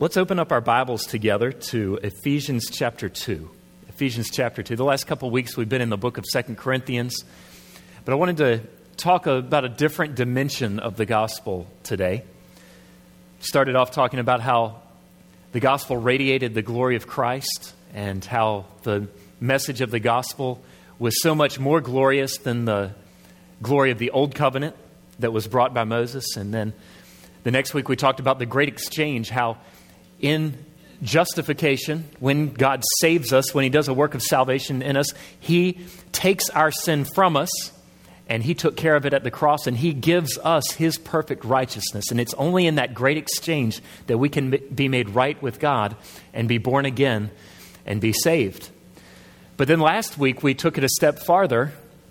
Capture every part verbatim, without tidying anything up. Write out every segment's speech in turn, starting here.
Let's open up our Bibles together to Ephesians chapter two. Ephesians chapter two. The last couple of weeks we've been in the book of Second Corinthians, but I wanted to talk about a different dimension of the gospel today. Started off talking about how the gospel radiated the glory of Christ and how the message of the gospel was so much more glorious than the glory of the old covenant that was brought by Moses. And then the next week we talked about the great exchange, how in justification, when God saves us, when he does a work of salvation in us, he takes our sin from us and he took care of it at the cross and he gives us his perfect righteousness. And it's only in that great exchange that we can be made right with God and be born again and be saved. But then last week we took it a step farther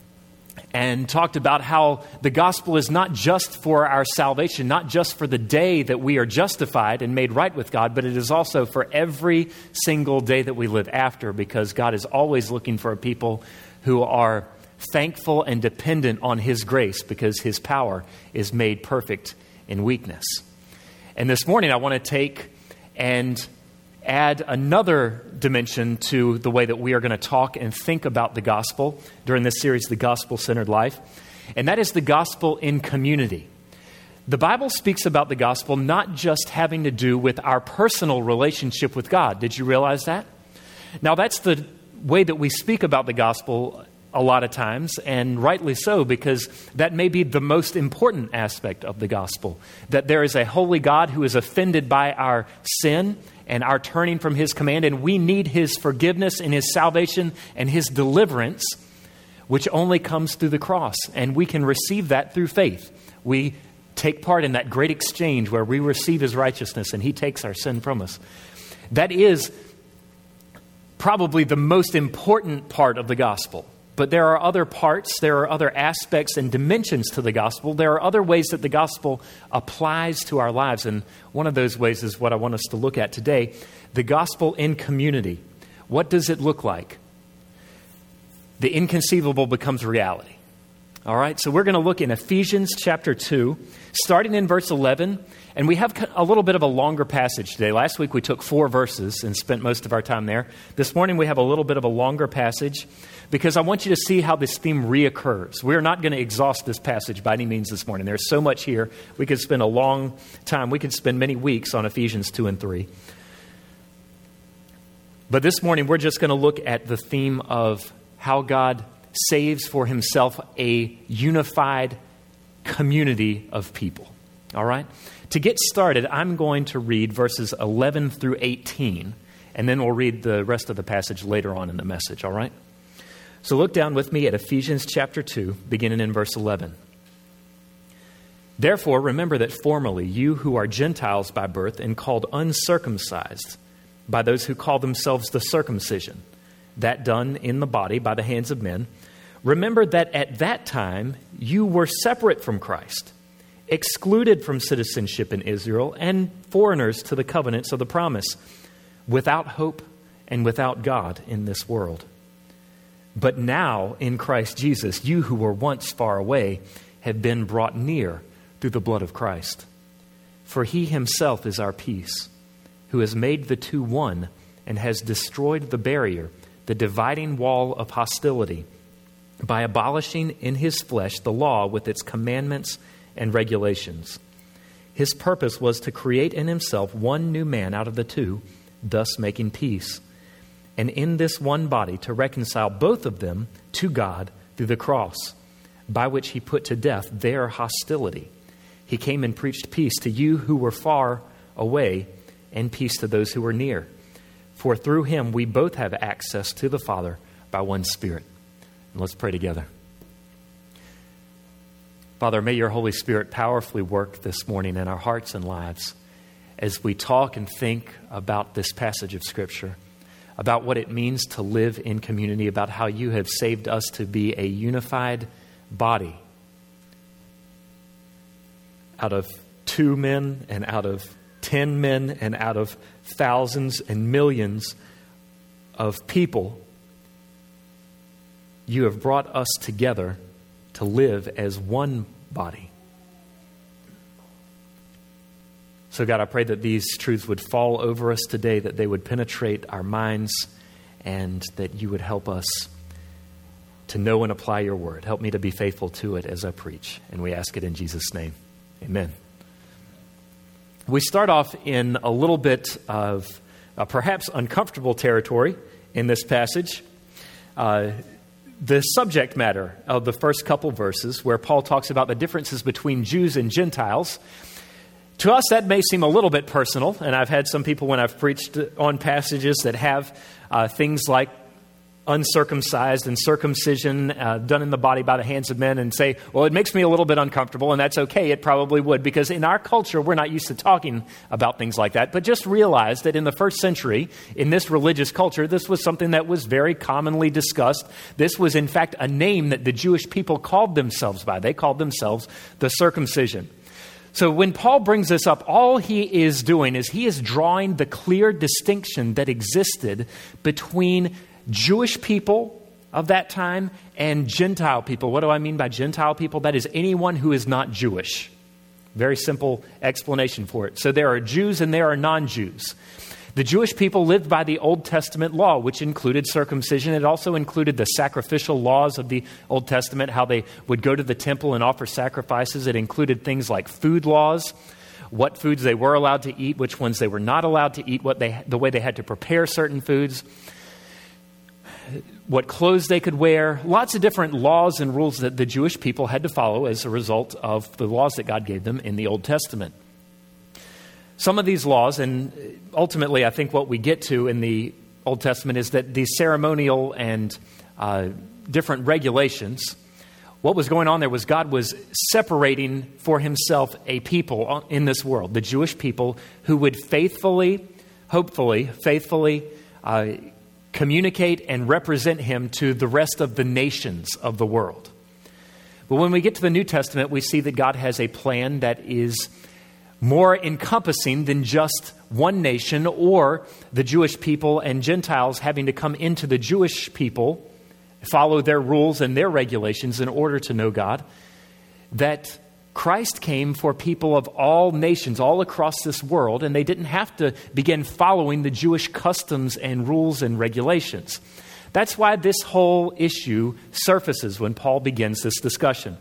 and talked about how the gospel is not just for our salvation, not just for the day that we are justified and made right with God, but it is also for every single day that we live after, because God is always looking for a people who are thankful and dependent on his grace, because his power is made perfect in weakness. And this morning I want to take and add another dimension to the way that we are going to talk and think about the gospel during this series, The Gospel-Centered Life, and that is the gospel in community. The Bible speaks about the gospel not just having to do with our personal relationship with God. Did you realize that? Now, that's the way that we speak about the gospel a lot of times, and rightly so, because that may be the most important aspect of the gospel, that there is a holy God who is offended by our sin and our turning from his command, and we need his forgiveness and his salvation and his deliverance, which only comes through the cross. And we can receive that through faith. We take part in that great exchange where we receive his righteousness and he takes our sin from us. That is probably the most important part of the gospel. But there are other parts, there are other aspects and dimensions to the gospel. There are other ways that the gospel applies to our lives. And one of those ways is what I want us to look at today. The gospel in community. What does it look like? The inconceivable becomes reality. All right, so we're going to look in Ephesians chapter two, starting in verse eleven. And we have a little bit of a longer passage today. Last week we took four verses and spent most of our time there. This morning we have a little bit of a longer passage because I want you to see how this theme reoccurs. We're not going to exhaust this passage by any means this morning. There's so much here. We could spend a long time. We could spend many weeks on Ephesians two and three. But this morning we're just going to look at the theme of how God saves for himself a unified community of people. All right? To get started, I'm going to read verses eleven through eighteen, and then we'll read the rest of the passage later on in the message, all right? So look down with me at Ephesians chapter two, beginning in verse eleven. Therefore, remember that formerly you who are Gentiles by birth and called uncircumcised by those who call themselves the circumcision, that done in the body by the hands of men, remember that at that time you were separate from Christ, excluded from citizenship in Israel, and foreigners to the covenants of the promise, without hope and without God in this world. But now, in Christ Jesus, you who were once far away have been brought near through the blood of Christ. For he himself is our peace, who has made the two one and has destroyed the barrier, the dividing wall of hostility, by abolishing in his flesh the law with its commandments and regulations. His purpose was to create in himself one new man out of the two, thus making peace, and in this one body to reconcile both of them to God through the cross, by which he put to death their hostility. He came and preached peace to you who were far away, and peace to those who were near. For through him we both have access to the Father by one Spirit. And let's pray together. Father, may your Holy Spirit powerfully work this morning in our hearts and lives as we talk and think about this passage of Scripture, about what it means to live in community, about how you have saved us to be a unified body out of two men and out of ten men and out of thousands and millions of people. You have brought us together to live as one body. So God, I pray that these truths would fall over us today, that they would penetrate our minds, and that you would help us to know and apply your word. Help me to be faithful to it as I preach. And we ask it in Jesus' name. Amen. We start off in a little bit of uh, perhaps uncomfortable territory in this passage. Uh, the subject matter of the first couple verses, where Paul talks about the differences between Jews and Gentiles. To us, that may seem a little bit personal, and I've had some people when I've preached on passages that have uh, things like uncircumcised and circumcision uh, done in the body by the hands of men and say, well, it makes me a little bit uncomfortable, and that's okay. It probably would, because in our culture, we're not used to talking about things like that. But just realize that in the first century, in this religious culture, this was something that was very commonly discussed. This was, in fact, a name that the Jewish people called themselves by. They called themselves the circumcision. So when Paul brings this up, all he is doing is he is drawing the clear distinction that existed between Jewish people of that time and Gentile people. What do I mean by Gentile people? That is anyone who is not Jewish. Very simple explanation for it. So there are Jews and there are non-Jews. The Jewish people lived by the Old Testament law, which included circumcision. It also included the sacrificial laws of the Old Testament, how they would go to the temple and offer sacrifices. It included things like food laws, what foods they were allowed to eat, which ones they were not allowed to eat, what they, the way they had to prepare certain foods, what clothes they could wear, lots of different laws and rules that the Jewish people had to follow as a result of the laws that God gave them in the Old Testament. Some of these laws, and ultimately I think what we get to in the Old Testament is that the ceremonial and uh, different regulations, what was going on there was God was separating for himself a people in this world, the Jewish people, who would faithfully, hopefully, faithfully uh, communicate and represent him to the rest of the nations of the world. But when we get to the New Testament, we see that God has a plan that is more encompassing than just one nation or the Jewish people and Gentiles having to come into the Jewish people, follow their rules and their regulations in order to know God. That Christ came for people of all nations, all across this world, and they didn't have to begin following the Jewish customs and rules and regulations. That's why this whole issue surfaces when Paul begins this discussion.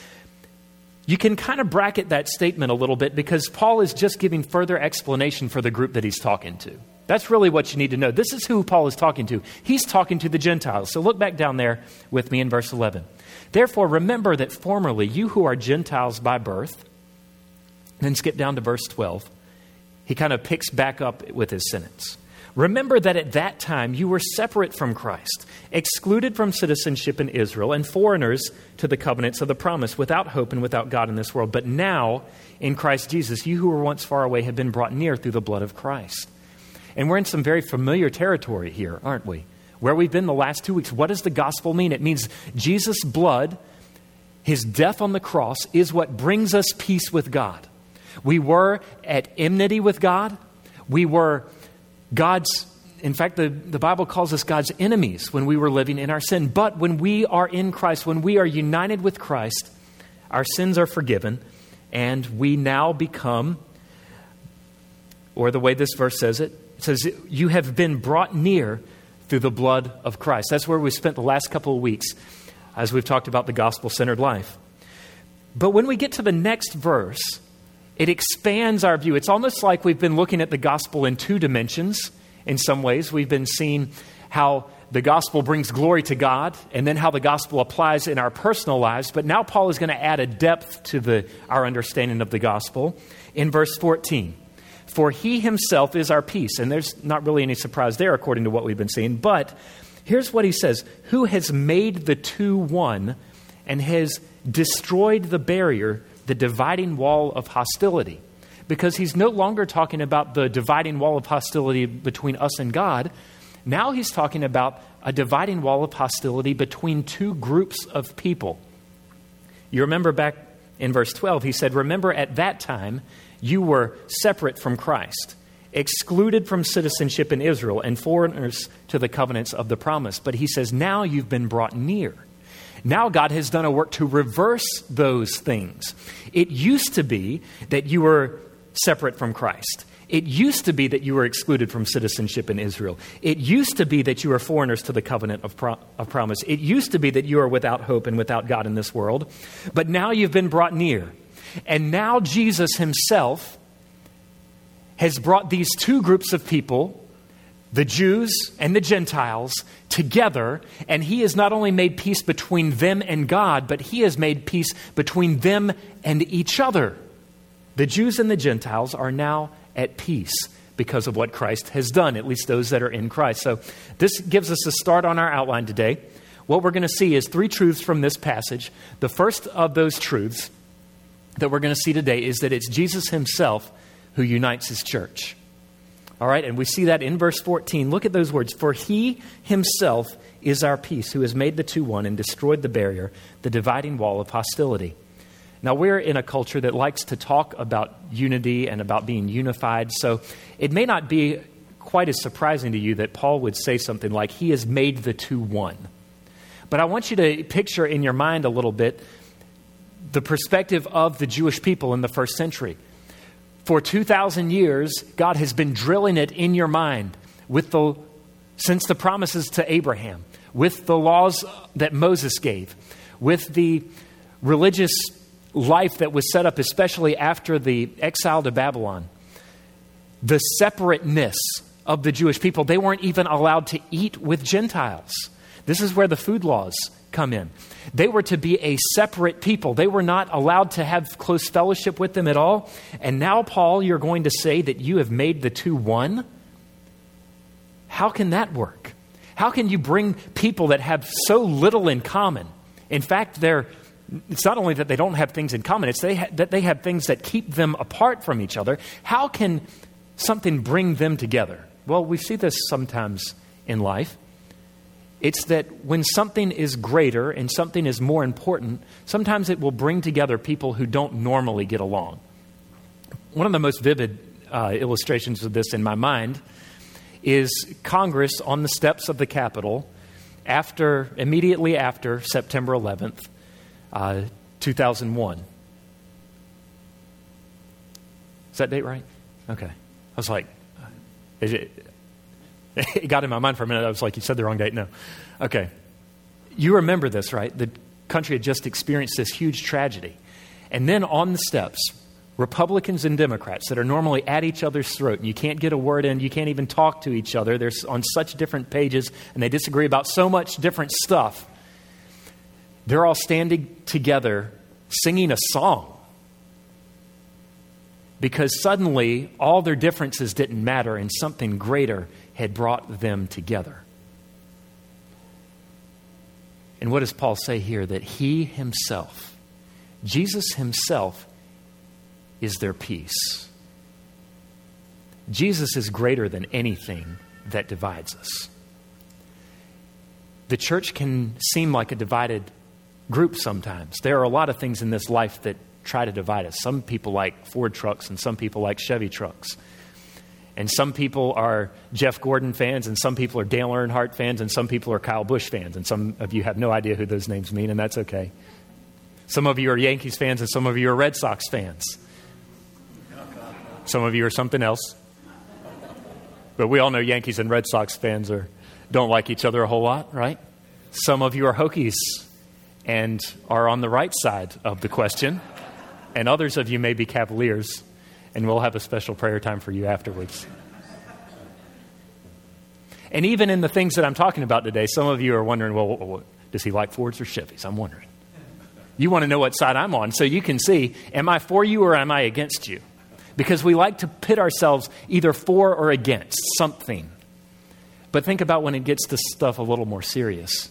You can kind of bracket that statement a little bit because Paul is just giving further explanation for the group that he's talking to. That's really what you need to know. This is who Paul is talking to. He's talking to the Gentiles. So look back down there with me in verse eleven. Therefore, remember that formerly you who are Gentiles by birth, then skip down to verse twelve. He kind of picks back up with his sentence. Remember that at that time you were separate from Christ, excluded from citizenship in Israel, and foreigners to the covenants of the promise, without hope and without God in this world. But now, in Christ Jesus, you who were once far away have been brought near through the blood of Christ. And we're in some very familiar territory here, aren't we? Where we've been the last two weeks. What does the gospel mean? It means Jesus' blood, his death on the cross, is what brings us peace with God. We were at enmity with God. We were God's, in fact, the, the Bible calls us God's enemies when we were living in our sin. But when we are in Christ, when we are united with Christ, our sins are forgiven, and we now become, or the way this verse says it, it says, you have been brought near through the blood of Christ. That's where we spent the last couple of weeks as we've talked about the gospel-centered life. But when we get to the next verse, it expands our view. It's almost like we've been looking at the gospel in two dimensions in some ways. We've been seeing how the gospel brings glory to God and then how the gospel applies in our personal lives. But now Paul is going to add a depth to the our understanding of the gospel in verse fourteen. For he himself is our peace. And there's not really any surprise there according to what we've been seeing. But here's what he says. Who has made the two one and has destroyed the barrier, the dividing wall of hostility. Because he's no longer talking about the dividing wall of hostility between us and God. Now he's talking about a dividing wall of hostility between two groups of people. You remember back in verse twelve, he said, remember at that time you were separate from Christ, excluded from citizenship in Israel, and foreigners to the covenants of the promise. But he says, now you've been brought near. Now God has done a work to reverse those things. It used to be that you were separate from Christ. It used to be that you were excluded from citizenship in Israel. It used to be that you were foreigners to the covenant of, pro- of promise. It used to be that you are without hope and without God in this world. But now you've been brought near. And now Jesus himself has brought these two groups of people, the Jews and the Gentiles, together. And he has not only made peace between them and God, but he has made peace between them and each other. The Jews and the Gentiles are now at peace because of what Christ has done, at least those that are in Christ. So this gives us a start on our outline today. What we're going to see is three truths from this passage. The first of those truths that we're going to see today is that it's Jesus himself who unites his church. All right, and we see that in verse fourteen. Look at those words. For he himself is our peace, who has made the two one and destroyed the barrier, the dividing wall of hostility. Now, we're in a culture that likes to talk about unity and about being unified, so it may not be quite as surprising to you that Paul would say something like, he has made the two one. But I want you to picture in your mind a little bit the perspective of the Jewish people in the first century. For two thousand years, God has been drilling it in your mind with the, since the promises to Abraham, with the laws that Moses gave, with the religious life that was set up, especially after the exile to Babylon, the separateness of the Jewish people. They weren't even allowed to eat with Gentiles. This is where the food laws come in. They were to be a separate people. They were not allowed to have close fellowship with them at all. And now, Paul, you're going to say that you have made the two one? How can that work? How can you bring people that have so little in common? In fact, they're It's not only that they don't have things in common, it's they ha- that they have things that keep them apart from each other. How can something bring them together? Well, we see this sometimes in life. It's that when something is greater and something is more important, sometimes it will bring together people who don't normally get along. One of the most vivid uh, illustrations of this in my mind is Congress on the steps of the Capitol after, immediately after September eleventh. Uh, two thousand one. Is that date right? Okay. I was like, is it, it got in my mind for a minute. I was like, you said the wrong date. No. Okay. You remember this, right? The country had just experienced this huge tragedy. And then on the steps, Republicans and Democrats that are normally at each other's throat, and you can't get a word in, you can't even talk to each other. They're on such different pages, and they disagree about so much different stuff. They're all standing together singing a song because suddenly all their differences didn't matter and something greater had brought them together. And what does Paul say here? That he himself, Jesus himself, is their peace. Jesus is greater than anything that divides us. The church can seem like a divided group sometimes. There are a lot of things in this life that try to divide us. Some people like Ford trucks and some people like Chevy trucks. And some people are Jeff Gordon fans and some people are Dale Earnhardt fans and some people are Kyle Busch fans. And some of you have no idea who those names mean, and that's okay. Some of you are Yankees fans and some of you are Red Sox fans. Some of you are something else. But we all know Yankees and Red Sox fans are don't like each other a whole lot, right? Some of you are Hokies and are on the right side of the question. And others of you may be Cavaliers, and we'll have a special prayer time for you afterwards. And even in the things that I'm talking about today, some of you are wondering, well, does he like Fords or Chevys? I'm wondering. You want to know what side I'm on so you can see, am I for you or am I against you? Because we like to pit ourselves either for or against something. But think about when it gets to stuff a little more serious.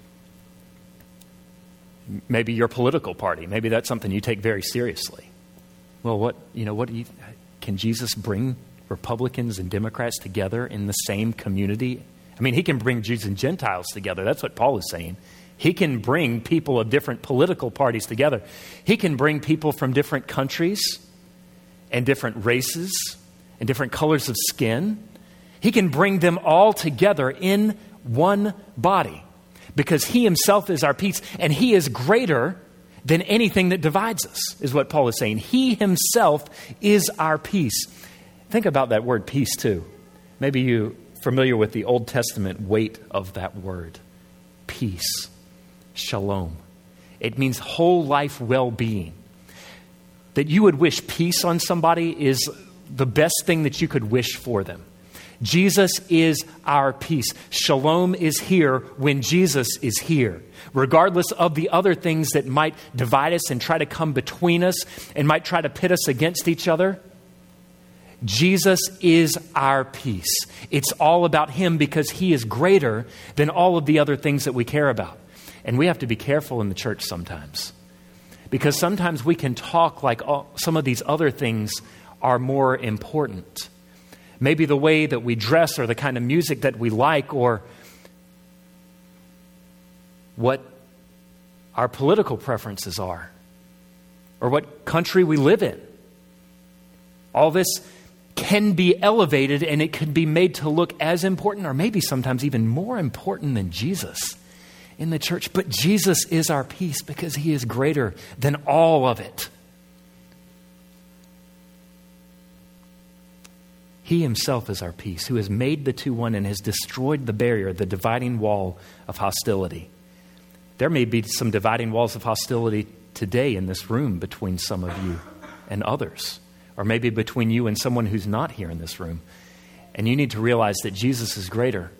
Maybe your political party. Maybe that's something you take very seriously. Well, what, you know, what do you, can Jesus bring Republicans and Democrats together in the same community? I mean, he can bring Jews and Gentiles together. That's what Paul is saying. He can bring people of different political parties together. He can bring people from different countries and different races and different colors of skin. He can bring them all together in one body because he himself is our peace, and he is greater than anything that divides us, is what Paul is saying. He himself is our peace. Think about that word peace too. Maybe you're familiar with the Old Testament weight of that word. Peace. Shalom. It means whole life well-being. That you would wish peace on somebody is the best thing that you could wish for them. Jesus is our peace. Shalom is here when Jesus is here. Regardless of the other things that might divide us and try to come between us and might try to pit us against each other, Jesus is our peace. It's all about him because he is greater than all of the other things that we care about. And we have to be careful in the church sometimes. Because sometimes we can talk like all, some of these other things are more important. Maybe the way that we dress or the kind of music that we like or what our political preferences are or what country we live in. All this can be elevated and it can be made to look as important or maybe sometimes even more important than Jesus in the church. But Jesus is our peace because he is greater than all of it. He himself is our peace, who has made the two one and has destroyed the barrier, the dividing wall of hostility. There may be some dividing walls of hostility today in this room between some of you and others, or maybe between you and someone who's not here in this room. And you need to realize that Jesus is greater,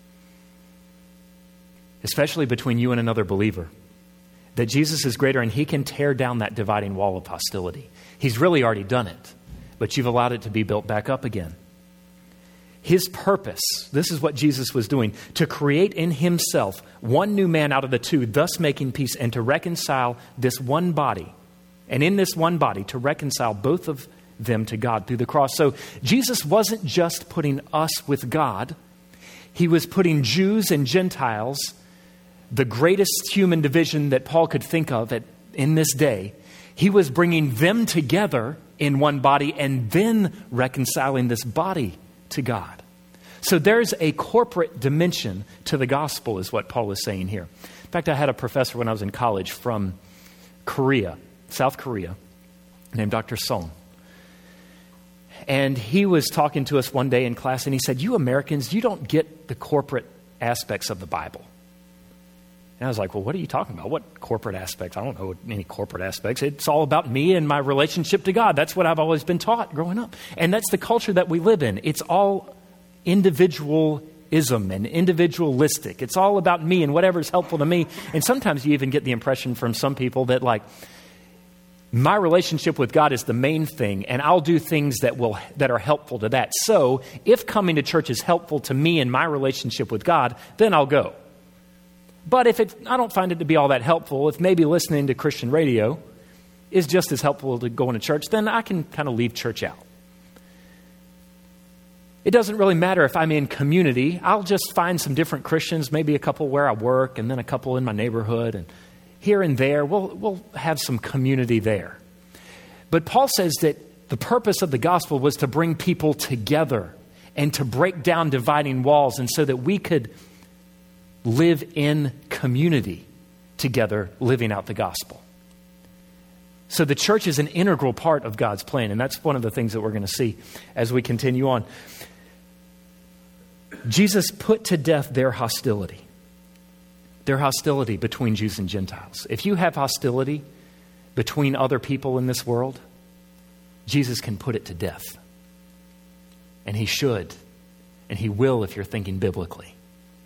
especially between you and another believer. That Jesus is greater and he can tear down that dividing wall of hostility. He's really already done it, but you've allowed it to be built back up again. His purpose, this is what Jesus was doing, to create in himself one new man out of the two, thus making peace, and to reconcile this one body. And in this one body, to reconcile both of them to God through the cross. So Jesus wasn't just putting us with God. He was putting Jews and Gentiles, the greatest human division that Paul could think of at, in this day. He was bringing them together in one body and then reconciling this body to God. So there's a corporate dimension to the gospel is what Paul is saying here. In fact, I had a professor when I was in college from Korea, South Korea, named Doctor Song. And he was talking to us one day in class and he said, you Americans, you don't get the corporate aspects of the Bible. And I was like, well, what are you talking about? What corporate aspects? I don't know any corporate aspects. It's all about me and my relationship to God. That's what I've always been taught growing up. And that's the culture that we live in. It's all individualism and individualistic. It's all about me and whatever's helpful to me. And sometimes you even get the impression from some people that like, my relationship with God is the main thing, and I'll do things that will that are helpful to that. So if coming to church is helpful to me and my relationship with God, then I'll go. But if it, I don't find it to be all that helpful, if maybe listening to Christian radio is just as helpful to going to church, then I can kind of leave church out. It doesn't really matter if I'm in community. I'll just find some different Christians, maybe a couple where I work and then a couple in my neighborhood. And here and there, we'll, we'll have some community there. But Paul says that the purpose of the gospel was to bring people together and to break down dividing walls and so that we could live in community together, living out the gospel. So the church is an integral part of God's plan, and that's one of the things that we're going to see as we continue on. Jesus put to death their hostility. Their hostility between Jews and Gentiles. If you have hostility between other people in this world, Jesus can put it to death. And he should, and he will if you're thinking biblically.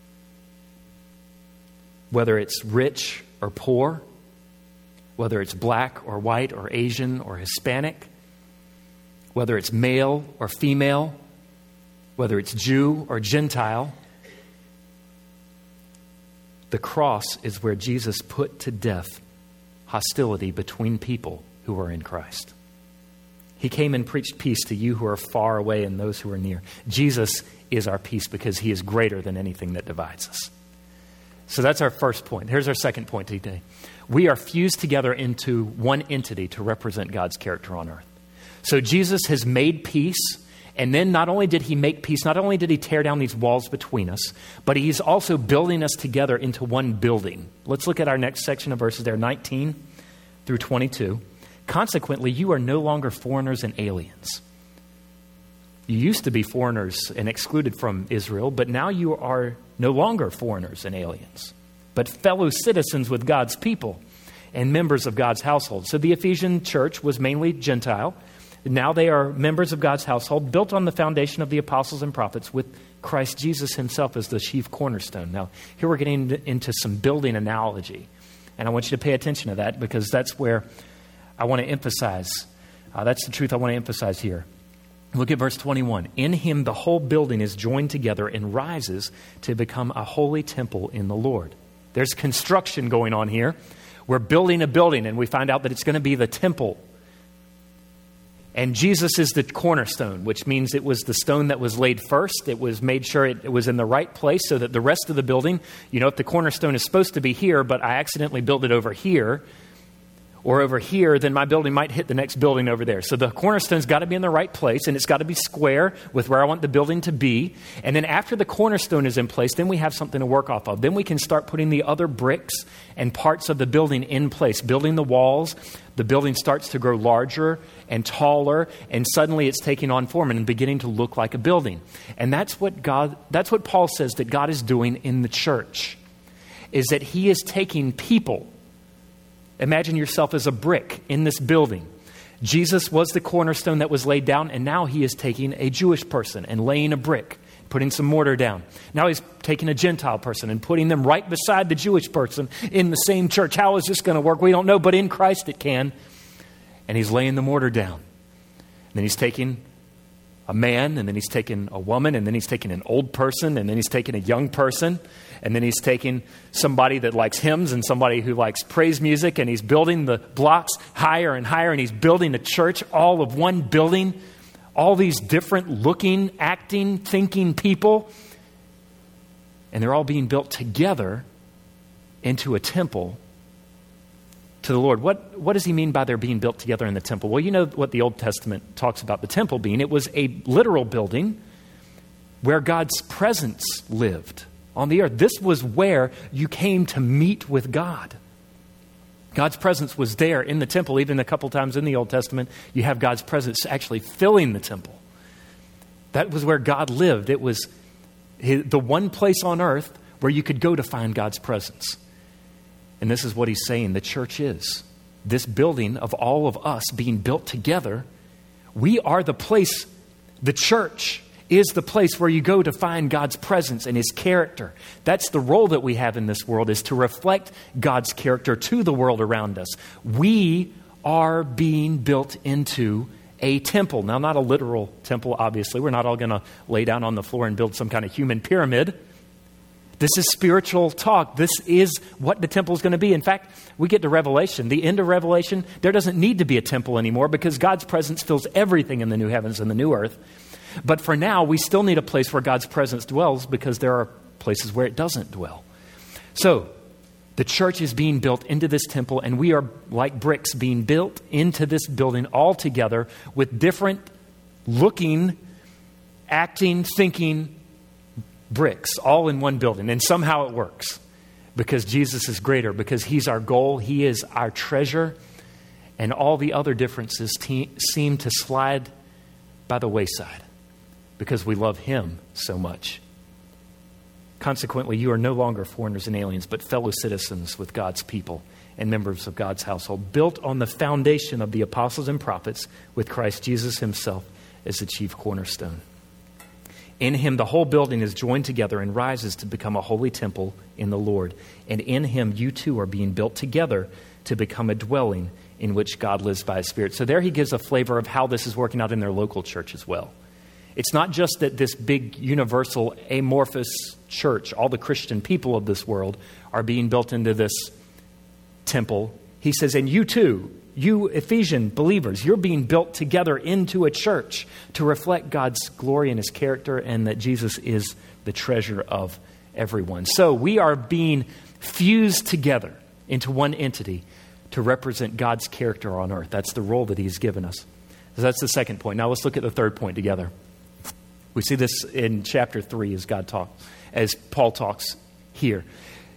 Whether it's rich or poor, whether it's black or white or Asian or Hispanic, whether it's male or female, whether it's Jew or Gentile, the cross is where Jesus put to death hostility between people who are in Christ. He came and preached peace to you who are far away and those who are near. Jesus is our peace because he is greater than anything that divides us. So that's our first point. Here's our second point today. We are fused together into one entity to represent God's character on earth. So Jesus has made peace. And then not only did he make peace, not only did he tear down these walls between us, but he's also building us together into one building. Let's look at our next section of verses there, nineteen through twenty-two. Consequently, you are no longer foreigners and aliens. You used to be foreigners and excluded from Israel, but now you are no longer foreigners and aliens, but fellow citizens with God's people and members of God's household. So the Ephesian church was mainly Gentile. Now they are members of God's household, built on the foundation of the apostles and prophets, with Christ Jesus himself as the chief cornerstone. Now, here we're getting into some building analogy, and I want you to pay attention to that because that's where I want to emphasize. Uh, that's the truth I want to emphasize here. Look at verse twenty-one. In him the whole building is joined together and rises to become a holy temple in the Lord. There's construction going on here. We're building a building, and we find out that it's going to be the temple. And Jesus is the cornerstone, which means it was the stone that was laid first. It was made sure it, it was in the right place so that the rest of the building, you know, if the cornerstone is supposed to be here, but I accidentally built it over here, or over here, then my building might hit the next building over there. So the cornerstone's got to be in the right place, and it's got to be square with where I want the building to be. And then after the cornerstone is in place, then we have something to work off of. Then we can start putting the other bricks and parts of the building in place, building the walls. The building starts to grow larger and taller, and suddenly it's taking on form and beginning to look like a building. And that's what God, that's what Paul says that God is doing in the church, is that he is taking people. Imagine yourself as a brick in this building. Jesus was the cornerstone that was laid down, and now he is taking a Jewish person and laying a brick, putting some mortar down. Now he's taking a Gentile person and putting them right beside the Jewish person in the same church. How is this going to work? We don't know, but in Christ it can. And he's laying the mortar down. And then he's taking a man, and then he's taking a woman, and then he's taking an old person, and then he's taking a young person, and then he's taking somebody that likes hymns and somebody who likes praise music, and he's building the blocks higher and higher, and he's building a church, all of one building, all these different looking, acting, thinking people, and they're all being built together into a temple to the Lord. What, what does he mean by they're being built together in the temple? Well, you know what the Old Testament talks about the temple being. It was a literal building where God's presence lived on the earth. This was where you came to meet with God. God's presence was there in the temple. Even a couple times in the Old Testament, you have God's presence actually filling the temple. That was where God lived. It was the one place on earth where you could go to find God's presence. And this is what he's saying the church is. This building of all of us being built together, we are the place, the church is the place where you go to find God's presence and his character. That's the role that we have in this world, is to reflect God's character to the world around us. We are being built into a temple. Now, not a literal temple, obviously. We're not all going to lay down on the floor and build some kind of human pyramid. This is spiritual talk. This is what the temple is going to be. In fact, we get to Revelation. The end of Revelation, there doesn't need to be a temple anymore because God's presence fills everything in the new heavens and the new earth. But for now, we still need a place where God's presence dwells because there are places where it doesn't dwell. So, the church is being built into this temple, and we are like bricks being built into this building all together with different looking, acting, thinking bricks all in one building. And somehow it works because Jesus is greater, because he's our goal, he is our treasure, and all the other differences te- seem to slide by the wayside because we love him so much. Consequently, you are no longer foreigners and aliens, but fellow citizens with God's people and members of God's household, built on the foundation of the apostles and prophets, with Christ Jesus himself as the chief cornerstone. In him, the whole building is joined together and rises to become a holy temple in the Lord. And in him, you too are being built together to become a dwelling in which God lives by his Spirit. So there he gives a flavor of how this is working out in their local church as well. It's not just that this big, universal, amorphous church, all the Christian people of this world, are being built into this temple. He says, and you too, you Ephesian believers, you're being built together into a church to reflect God's glory and his character, and that Jesus is the treasure of everyone. So we are being fused together into one entity to represent God's character on earth. That's the role that he's given us. So that's the second point. Now let's look at the third point together. We see this in chapter three as God talks, as Paul talks here.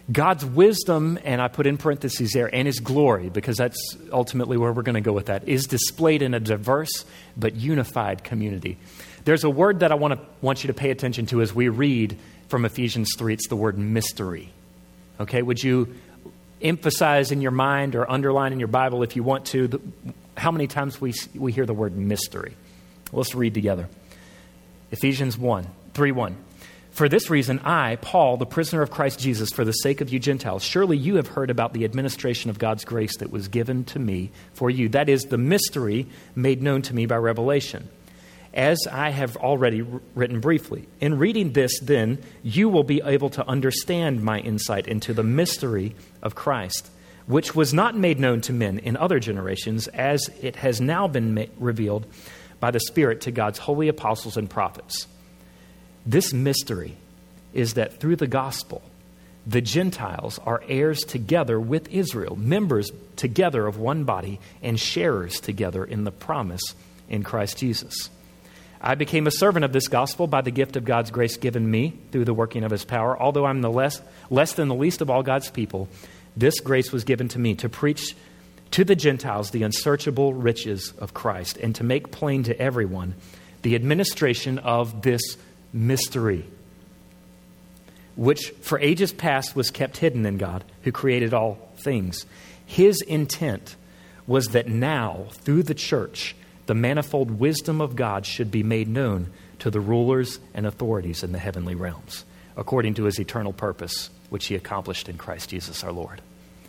God's wisdom, and I put in parentheses there, and his glory, because that's ultimately where we're going to go with that, is displayed in a diverse but unified community. There's a word that I want to want you to pay attention to as we read from Ephesians three. It's the word mystery. Okay, would you emphasize in your mind or underline in your Bible if you want to the, how many times we we hear the word mystery? Let's read together. Ephesians one, three one. For this reason, I, Paul, the prisoner of Christ Jesus, for the sake of you Gentiles, surely you have heard about the administration of God's grace that was given to me for you. That is the mystery made known to me by revelation, as I have already written briefly. In reading this, then, you will be able to understand my insight into the mystery of Christ, which was not made known to men in other generations, as it has now been ma- revealed by the Spirit to God's holy apostles and prophets. This mystery is that through the gospel, the Gentiles are heirs together with Israel, members together of one body, and sharers together in the promise in Christ Jesus. I became a servant of this gospel by the gift of God's grace given me through the working of his power. Although I'm the less, less than the least of all God's people, this grace was given to me to preach to the Gentiles the unsearchable riches of Christ, and to make plain to everyone the administration of this mystery, which for ages past was kept hidden in God, who created all things. His intent was that now, through the church, the manifold wisdom of God should be made known to the rulers and authorities in the heavenly realms, according to his eternal purpose, which he accomplished in Christ Jesus our Lord.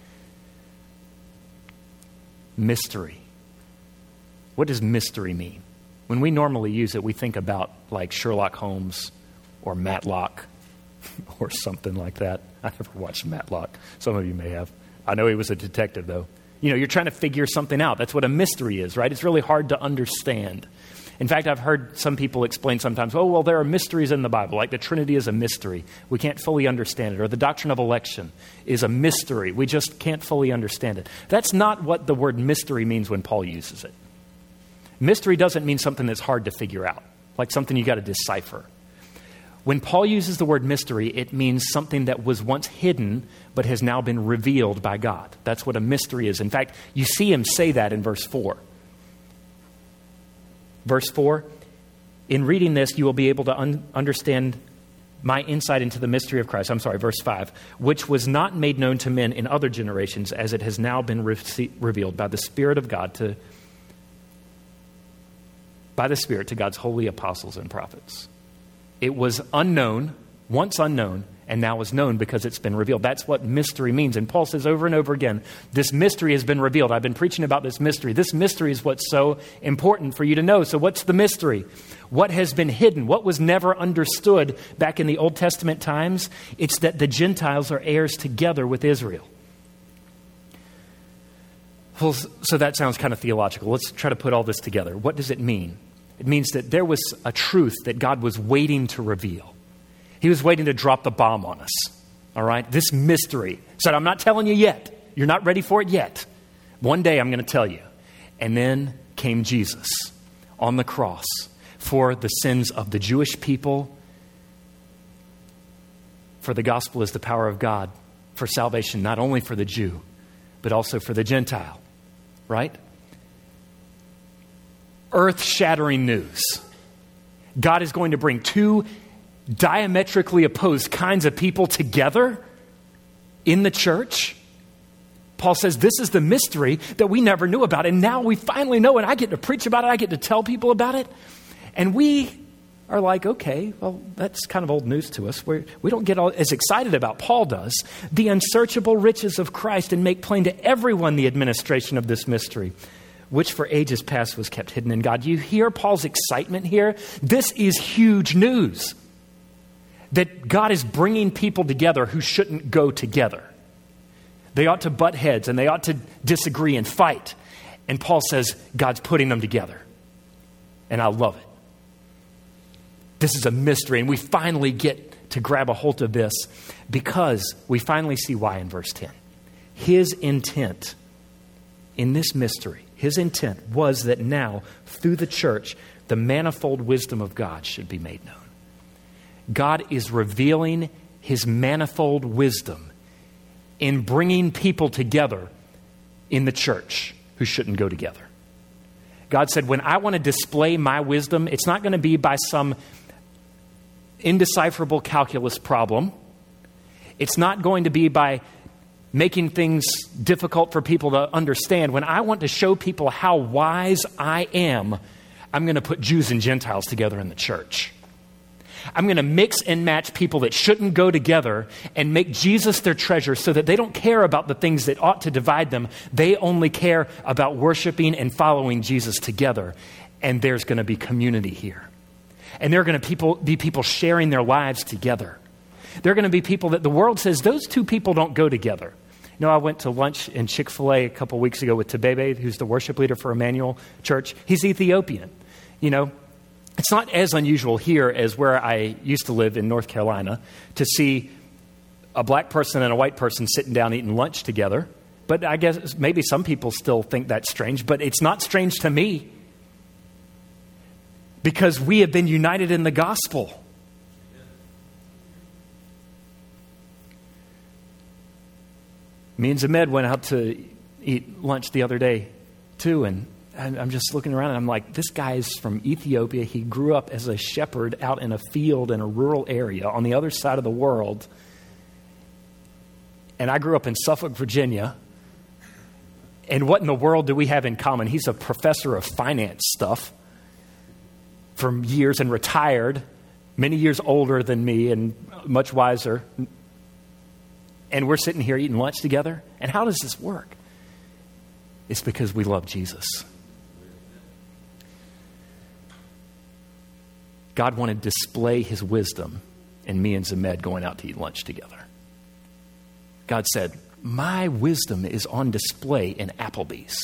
Mystery. What does mystery mean? When we normally use it, we think about like Sherlock Holmes or Matlock or something like that. I never watched Matlock. Some of you may have. I know he was a detective, though. You know, you're trying to figure something out. That's what a mystery is, right? It's really hard to understand. In fact, I've heard some people explain sometimes, oh, well, there are mysteries in the Bible, like the Trinity is a mystery. We can't fully understand it. Or the doctrine of election is a mystery. We just can't fully understand it. That's not what the word mystery means when Paul uses it. Mystery doesn't mean something that's hard to figure out, like something you got to decipher. When Paul uses the word mystery, it means something that was once hidden but has now been revealed by God. That's what a mystery is. In fact, you see him say that in verse four. Verse four, in reading this, you will be able to un- understand my insight into the mystery of Christ. I'm sorry, verse five, which was not made known to men in other generations, as it has now been re- revealed by the Spirit of God to by the Spirit to God's holy apostles and prophets. It was unknown, once unknown, and now is known because it's been revealed. That's what mystery means. And Paul says over and over again, this mystery has been revealed. I've been preaching about this mystery. This mystery is what's so important for you to know. So what's the mystery? What has been hidden? What was never understood back in the Old Testament times? It's that the Gentiles are heirs together with Israel. Well, so that sounds kind of theological. Let's try to put all this together. What does it mean? It means that there was a truth that God was waiting to reveal. He was waiting to drop the bomb on us. All right? This mystery. So I'm not telling you yet. You're not ready for it yet. One day I'm going to tell you. And then came Jesus on the cross for the sins of the Jewish people. For the gospel is the power of God for salvation, not only for the Jew, but also for the Gentile. Right? Earth-shattering news. God is going to bring two diametrically opposed kinds of people together in the church. Paul says this is the mystery that we never knew about, and now we finally know, and I get to preach about it, I get to tell people about it, and we are like, okay, well, that's kind of old news to us. We're, we don't get all, as excited about Paul does, the unsearchable riches of Christ, and make plain to everyone the administration of this mystery, which for ages past was kept hidden in God. You hear Paul's excitement here? This is huge news. That God is bringing people together who shouldn't go together. They ought to butt heads and they ought to disagree and fight. And Paul says God's putting them together. And I love it. This is a mystery, and we finally get to grab a hold of this because we finally see why in verse ten. His intent in this mystery, his intent was that now, through the church, the manifold wisdom of God should be made known. God is revealing his manifold wisdom in bringing people together in the church who shouldn't go together. God said, when I want to display my wisdom, it's not going to be by some indecipherable calculus problem. It's not going to be by making things difficult for people to understand. When I want to show people how wise I am, I'm going to put Jews and Gentiles together in the church. I'm going to mix and match people that shouldn't go together and make Jesus their treasure so that they don't care about the things that ought to divide them. They only care about worshiping and following Jesus together. And there's going to be community here. And there are going to people, be people sharing their lives together. There are going to be people that the world says, those two people don't go together. You know, I went to lunch in Chick-fil-A a couple weeks ago with Tebebe, who's the worship leader for Emmanuel Church. He's Ethiopian. You know, it's not as unusual here as where I used to live in North Carolina to see a black person and a white person sitting down eating lunch together. But I guess maybe some people still think that's strange, but it's not strange to me because we have been united in the gospel. Me and Zamed went out to eat lunch the other day too, and I'm just looking around and I'm like, this guy's from Ethiopia. He grew up as a shepherd out in a field in a rural area on the other side of the world. And I grew up in Suffolk, Virginia. And what in the world do we have in common? He's a professor of finance stuff for years and retired, many years older than me and much wiser. And we're sitting here eating lunch together. And how does this work? It's because we love Jesus. God wanted to display his wisdom in me and Zamed going out to eat lunch together. God said, my wisdom is on display in Applebee's.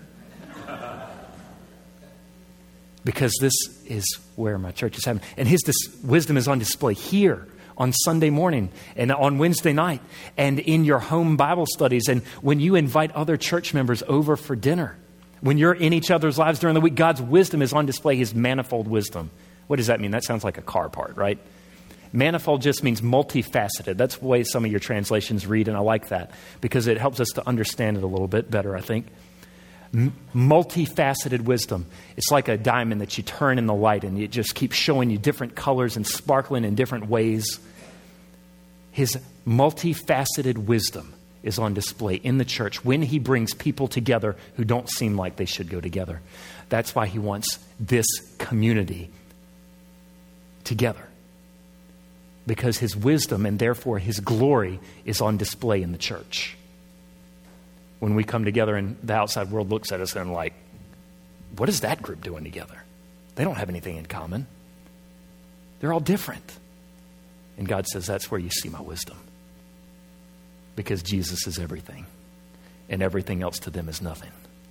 Because this is where my church is having. And his dis- wisdom is on display here on Sunday morning and on Wednesday night and in your home Bible studies. And when you invite other church members over for dinner, when you're in each other's lives during the week, God's wisdom is on display, his manifold wisdom. What does that mean? That sounds like a car part, right? Manifold just means multifaceted. That's the way some of your translations read, and I like that because it helps us to understand it a little bit better, I think. M- multifaceted wisdom. It's like a diamond that you turn in the light and it just keeps showing you different colors and sparkling in different ways. His multifaceted wisdom is on display in the church when he brings people together who don't seem like they should go together. That's why he wants this community together. Because his wisdom and therefore his glory is on display in the church. When we come together and the outside world looks at us and like, what is that group doing together? They don't have anything in common. They're all different. And God says, that's where you see my wisdom. Because Jesus is everything. And everything else to them is nothing.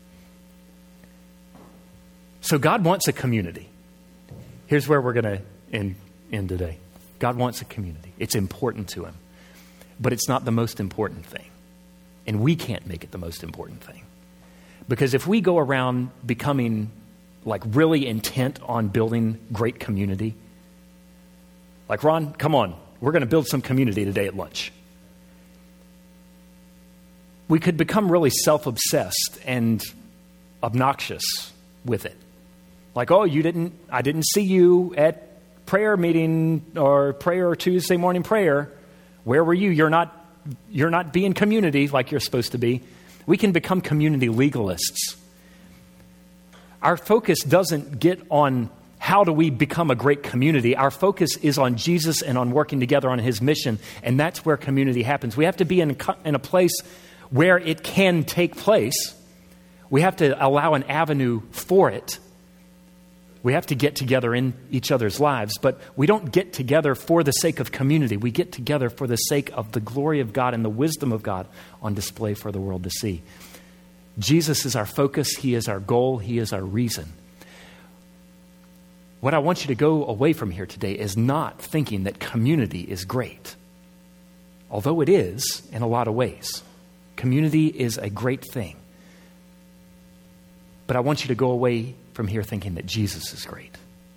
So God wants a community. Here's where we're going to end, end today. God wants a community. It's important to him. But it's not the most important thing. And we can't make it the most important thing. Because if we go around becoming like really intent on building great community, like, Ron, come on, we're going to build some community today at lunch. We could become really self-obsessed and obnoxious with it. Like, oh, you didn't, I didn't see you at prayer meeting or prayer or Tuesday morning prayer. Where were you? You're not, you're not being community like you're supposed to be. We can become community legalists. Our focus doesn't get on how do we become a great community. Our focus is on Jesus and on working together on his mission. And that's where community happens. We have to be in a, in a place where it can take place. We have to allow an avenue for it. We have to get together in each other's lives, but we don't get together for the sake of community. We get together for the sake of the glory of God and the wisdom of God on display for the world to see. Jesus is our focus. He is our goal. He is our reason. What I want you to go away from here today is not thinking that community is great, although it is in a lot of ways. Community is a great thing. But I want you to go away from here thinking that Jesus is great.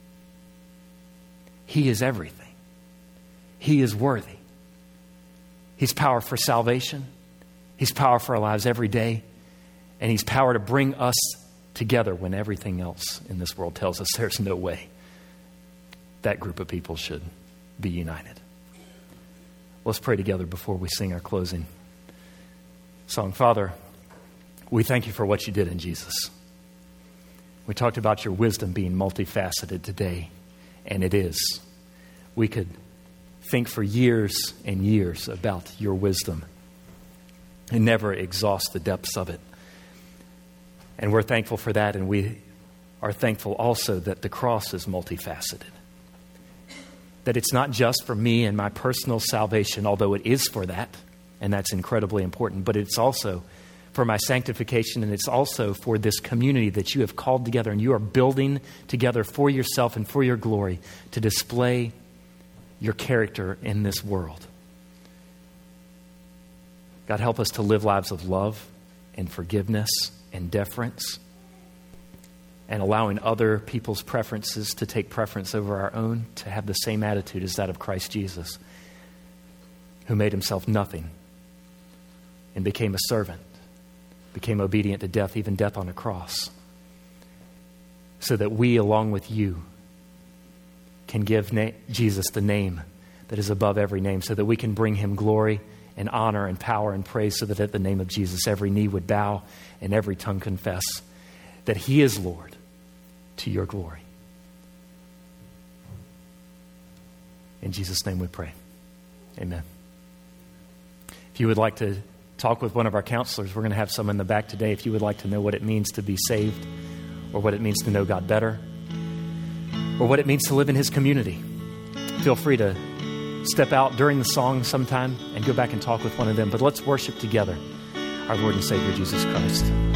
He is everything. He is worthy. He's power for salvation. He's power for our lives every day. And He's power to bring us together when everything else in this world tells us there's no way that group of people should be united. Let's pray together before we sing our closing song. Father, we thank you for what you did in Jesus. We talked about your wisdom being multifaceted today, and it is. We could think for years and years about your wisdom and never exhaust the depths of it. And we're thankful for that, and we are thankful also that the cross is multifaceted. That it's not just for me and my personal salvation, although it is for that, and that's incredibly important, but it's also for my sanctification, and it's also for this community that you have called together and you are building together for yourself and for your glory to display your character in this world. God, help us to live lives of love and forgiveness and deference, and allowing other people's preferences to take preference over our own, to have the same attitude as that of Christ Jesus, who made himself nothing and became a servant, became obedient to death, even death on a cross, so that we, along with you, can give na- Jesus the name that is above every name, so that we can bring him glory and honor and power and praise, so that at the name of Jesus every knee would bow and every tongue confess that he is Lord, to your glory. In Jesus' name we pray. Amen. If you would like to talk with one of our counselors, we're going to have some in the back today. If you would like to know what it means to be saved, or what it means to know God better, or what it means to live in his community, feel free to step out during the song sometime and go back and talk with one of them. But let's worship together our Lord and Savior, Jesus Christ.